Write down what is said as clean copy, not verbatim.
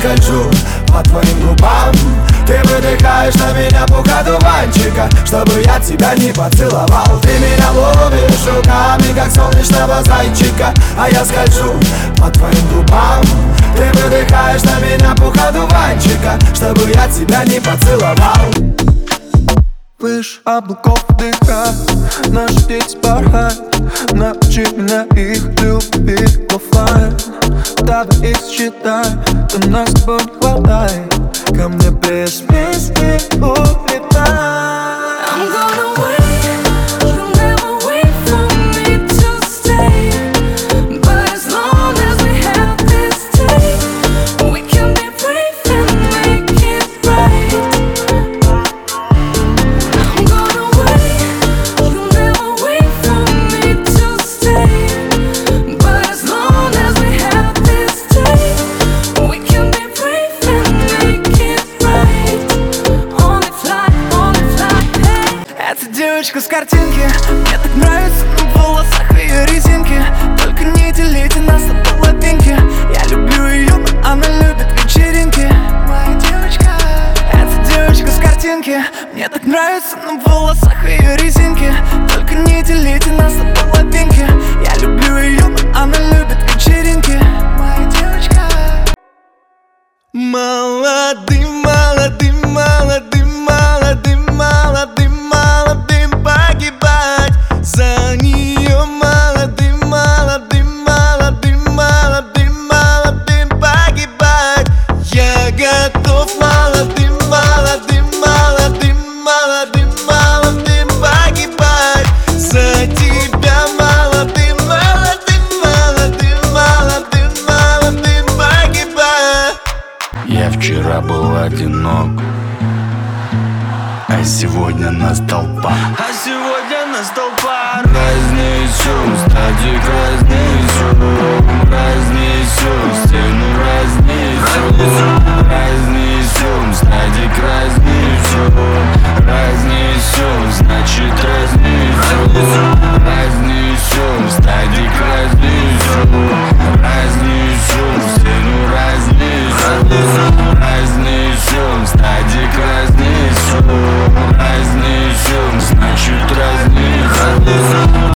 скольжу по твоим губам. Ты выдыхаешь на меня пух одуванчика, чтобы я тебя не поцеловал. Ты меня ловишь руками, как солнечного зайчика, а я скольжу по твоим губам. Ты выдыхаешь на меня пух одуванчика, чтобы я тебя не поцеловал. Выше облаков вдыхай, наши дети порхают. Научи меня их любить оффлайн. Давай их считай, то нас с тобой не хватает. Ко мне без песни улетай. I'm gonna wait, you'll never wait for me to stay. But as long as we have this taste, we can be brave and make it right. I'm gonna wait, you'll never wait for me to stay. But as long as we have this taste, we can be brave and make it right. Only fly, hey. Эта девочка с картинки, мне так нравится, на волосах ее резинки. Только не делите нас на половинки. Я люблю ее, но она любит вечеринки. Моя девочка. Эта девочка с картинки, мне так нравится, на волосах ее резинки. Только не делите нас на половинки. Я люблю ее, но она любит вечеринки. Моя девочка. Молодым, молодым, молодым, молодым, молодым, молодым погибать за нее. Молодым, молодым, молодым, молодым, молодым погибать. Я готов молодым, молодым, молодым, молодым, молодым погибать за тебя. Молодым, молодым, молодым, молодым, молодым погибать. Я вчера был одинок, а сегодня настал пар. А сегодня настал пар. Разнесу стадик, разнесу, разнесу стену, разнесу.